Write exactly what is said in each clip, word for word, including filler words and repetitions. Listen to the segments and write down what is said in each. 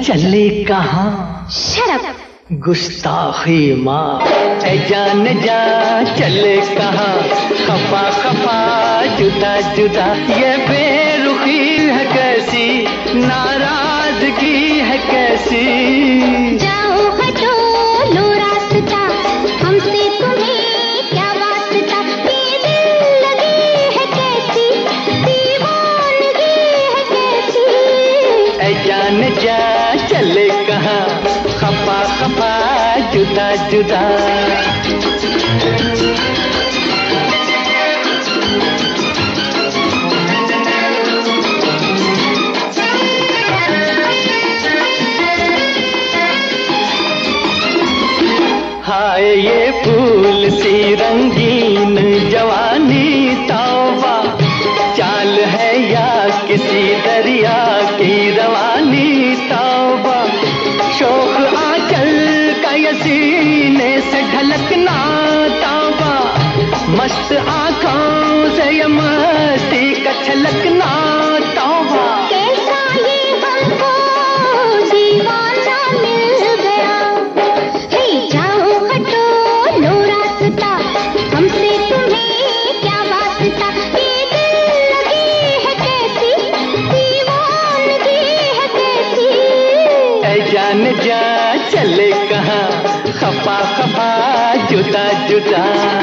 चले कहाँ? शराब गुस्ताखी माँ। ऐ जान जा चले कहाँ? खफा खफा जुदा जुदा ये बेरुखी है कैसी, नाराजगी है कैसी। जाओ हटो लो रास्ता, हमसे तुम्हें क्या वास्ता। ये दिल लगी है कैसी, दीवानगी है कैसी। ऐ जान जा चले कहाँ? खफा खफा जुदा जुदा। हाय ये फूल सी रंगीन जवानी तौबा, चाल है या किसी दरिया की रवानी तौबा। शोख आंचल का ये सीने से ढलकना तौबा, मस्त आंखों से ये मस्ती का छलकना तौबा। कैसा ये हमको दीवाना मिल गया। हे जाओ हटो लो रास्ता, हमसे तुम्हें क्या वास्ता। ये दिल लगी है कैसी, दीवानगी है कैसी। ऐ जान जा चले कहाँ? खफा खफा जुदा जुदा।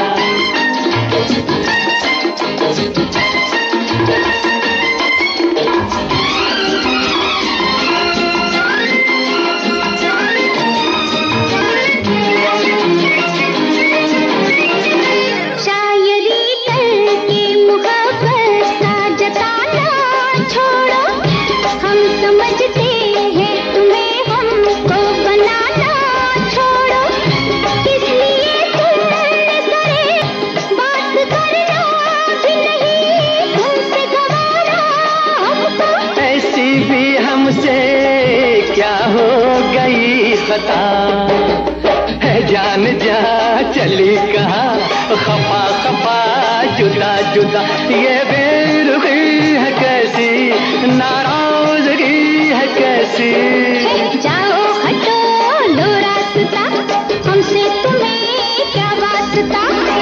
शायरी करके मुहब्बत का जताना छोड़ो, हम समझते हैं तुम्हें हमको बनाना छोड़ो। इसलिए तुमने करे बात करना भी नहीं, तुमसे गवारा हमको। ऐसी भी हमसे क्या हो गई खता, है जान जा चली कहाँ? खफा खफा जुदा जुदा ये बेरुखी है कैसी, नाराजगी है कैसी। जाओ हटो लो रास्ता, हमसे तुम्हें क्या वास्ता।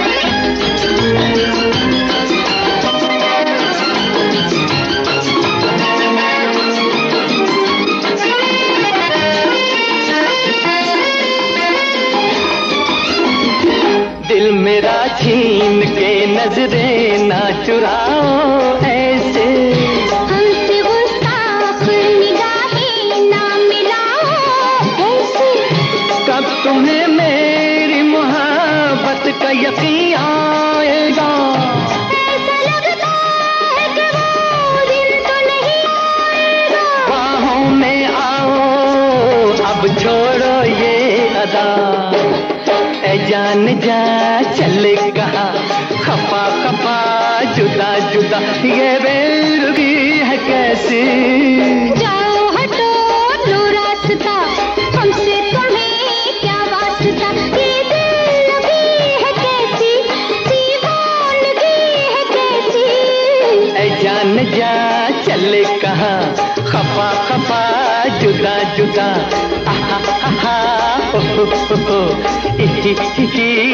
दिल मेरा छीन के नजरें ना चुराओ ऐसे, हमसे गुस्ताख निगाहें ना मिलाओ ऐसे। कब तुम्हें मेरी मोहब्बत का यकीन आएगा? ऐसा लगता है कि वो दिन तो नहीं आएगा। बाहों में आओ अब छोड़ो ये अदा, ऐ जान जा चले कहाँ? खफा खफा जुदा जुदा ये बेरुखी है कैसी। जाओ हटो लो रास्ता, हमसे तुम्हें क्या वास्ता। ये दिल लगी है कैसी, दीवानगी है कैसी। ऐ जान जा चले कहाँ? खफा खफा जुदा जुदा। आहा आहा हो हो हो हो, इही इही